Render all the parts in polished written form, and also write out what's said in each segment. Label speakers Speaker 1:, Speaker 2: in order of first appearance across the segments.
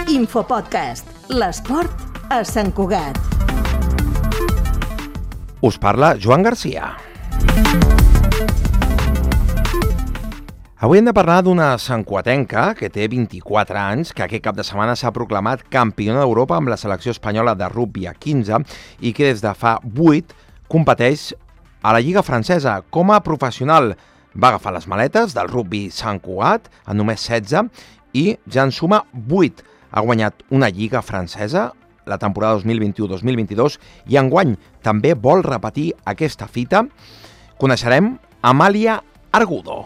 Speaker 1: Infopodcast, l'esport a Sant Cugat.
Speaker 2: Us parla Joan Garcia. Avui hem de parlar d'una santcugatenca que té 24 anys, que aquest cap de setmana s'ha proclamat campiona d'Europa amb la selecció espanyola de rugbi a 15 i que des de fa 8 competeix a la Lliga Francesa com a professional. Va agafar les maletes del rugbi Sant Cugat en només 16 i ja en suma 8. Ha guanyat una Lliga Francesa la temporada 2021-2022 i enguany també vol repetir aquesta fita. Coneixerem Amàlia Argudo.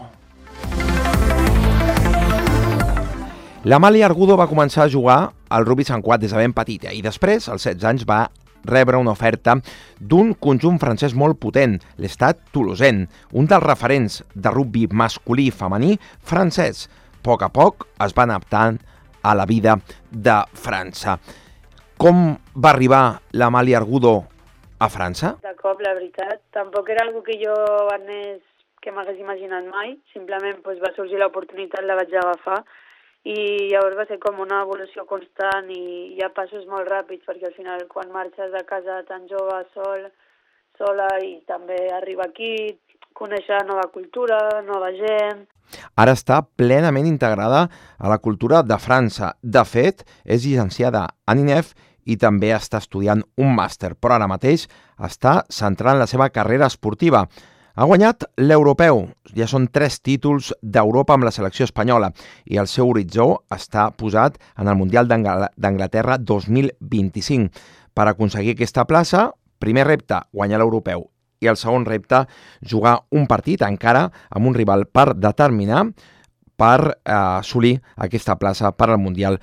Speaker 2: L'Amàlia Argudo va començar a jugar al rugbi Sant Cugat des de ben petita i després, als 16 anys, va rebre una oferta d'un conjunt francès molt potent, l'Stade Toulousain, un dels referents de rugbi masculí i femení francès. A poc es va adaptant a la vida de França. Com va arribar l'Amàlia Argudo a França?
Speaker 3: De cop, la veritat. Tampoc era algo que jo que m'hagués imaginat mai. Simplement va sorgir l'oportunitat, la vaig agafar i llavors va ser com una evolució constant i hi ha passos molt ràpids perquè al final quan marxes de casa tan jove, sola i també arriba aquí, conèixer nova cultura, nova gent.
Speaker 2: Ara està plenament integrada a la cultura de França. De fet, és llicenciada en INEF i també està estudiant un màster, però ara mateix està centrant la seva carrera esportiva. Ha guanyat l'europeu, ja són 3 títols d'Europa amb la selecció espanyola i el seu horitzó està posat en el Mundial d'Anglaterra 2025. Per aconseguir aquesta plaça, primer repte, guanyar l'europeu, i el segon repte, jugar un partit encara amb un rival per determinar per assolir aquesta plaça per al Mundial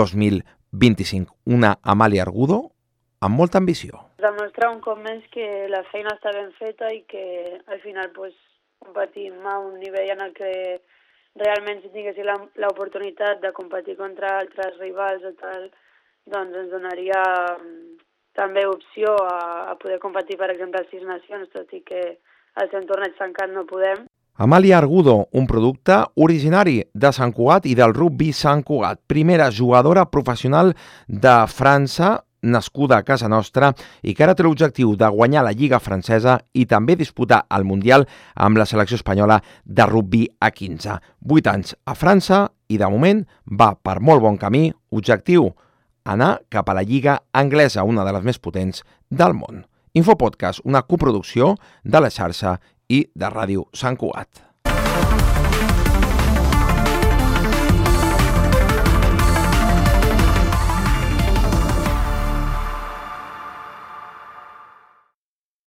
Speaker 2: 2025. Una Amàlia Argudo amb molta ambició.
Speaker 3: Demostrar un cop més que la feina està ben feta i que al final competim a un nivell en el que realment si tinguéssim l'oportunitat de competir contra altres rivals o tal, doncs ens donaria també opció a poder competir, per exemple, als 6 nacions, tot i que al seu torneig tancat no podem.
Speaker 2: Amàlia Argudo, un producte originari de Sant Cugat i del rugbi Sant Cugat. Primera jugadora professional de França, nascuda a casa nostra i que ara té l'objectiu de guanyar la Lliga Francesa i també disputar el Mundial amb la selecció espanyola de rugbi a 15. 8 anys a França i de moment va per molt bon camí, objectiu anar cap a la Lliga Anglesa, una de les més potents del món. Infopodcast, una coproducció de la xarxa i de Ràdio Sant Cugat.